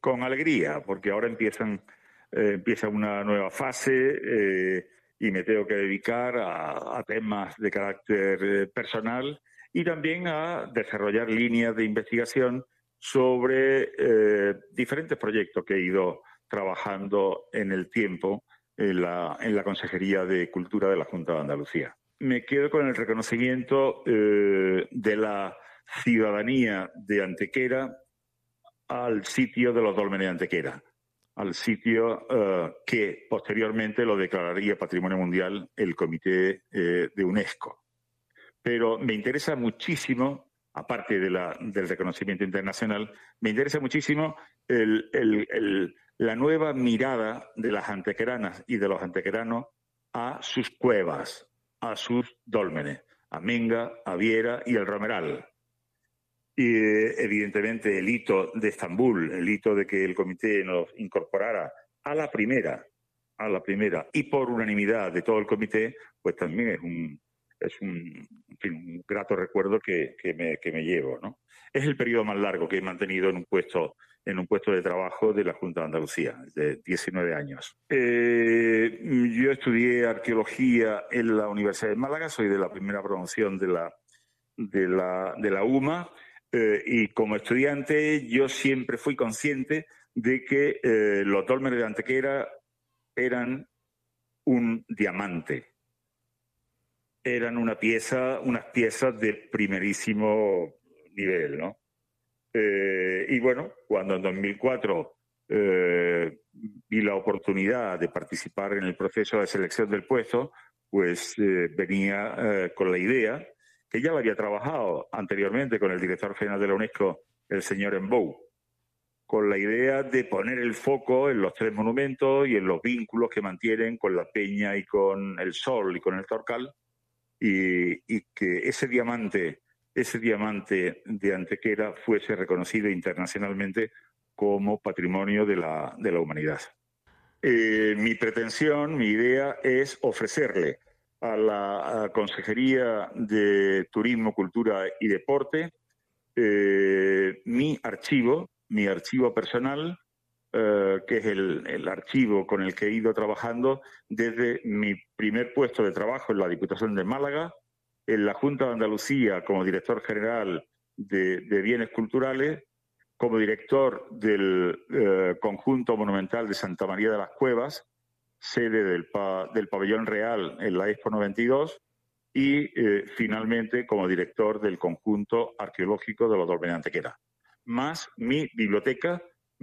con alegría, porque ahora empieza una nueva fase y me tengo que dedicar a temas de carácter personal y también a desarrollar líneas de investigación sobre diferentes proyectos que he ido trabajando en el tiempo en la Consejería de Cultura de la Junta de Andalucía. Me quedo con el reconocimiento de la ciudadanía de Antequera al sitio de los dólmenes de Antequera, al sitio que posteriormente lo declararía Patrimonio Mundial el Comité de UNESCO. Pero me interesa muchísimo, aparte del reconocimiento internacional, me interesa muchísimo la nueva mirada de las antequeranas y de los antequeranos a sus cuevas, a sus dólmenes, a Menga, a Viera y el Romeral. Y evidentemente el hito de Estambul, el hito de que el comité nos incorporara a la primera, y por unanimidad de todo el comité, pues también es un grato recuerdo que me llevo, ¿no? Es el periodo más largo que he mantenido en un puesto de trabajo de la Junta de Andalucía, de 19 años. Yo estudié arqueología en la Universidad de Málaga, soy de la primera promoción de la UMA, y como estudiante yo siempre fui consciente de que los dólmenes de Antequera eran un diamante. Eran unas piezas de primerísimo nivel, ¿no? Y bueno, cuando en 2004 vi la oportunidad de participar en el proceso de selección del puesto, pues venía con la idea, que ya la había trabajado anteriormente con el director general de la UNESCO, el señor Embou, con la idea de poner el foco en los tres monumentos y en los vínculos que mantienen con la Peña y con el Sol y con el Torcal, y que ese diamante de Antequera fuese reconocido internacionalmente como patrimonio de la humanidad. Mi pretensión, mi idea es ofrecerle a la Consejería de Turismo, Cultura y Deporte mi archivo personal, que es el archivo con el que he ido trabajando desde mi primer puesto de trabajo en la Diputación de Málaga, en la Junta de Andalucía como director general de Bienes Culturales, como director del Conjunto Monumental de Santa María de las Cuevas, sede del Pabellón Real en la Expo 92, y finalmente como director del Conjunto Arqueológico de los Dólmenes de Antequera. Más mi biblioteca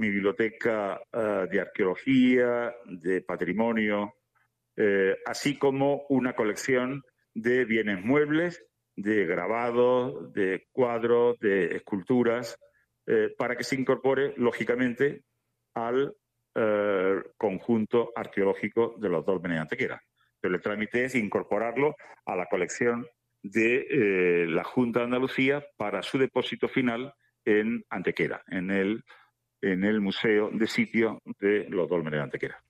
de arqueología, de patrimonio, así como una colección de bienes muebles, de grabados, de cuadros, de esculturas, para que se incorpore, lógicamente, al conjunto arqueológico de los dólmenes de Antequera. Pero el trámite es incorporarlo a la colección de la Junta de Andalucía para su depósito final en Antequera, en el Museo de Sitio de los Dólmenes de Antequera.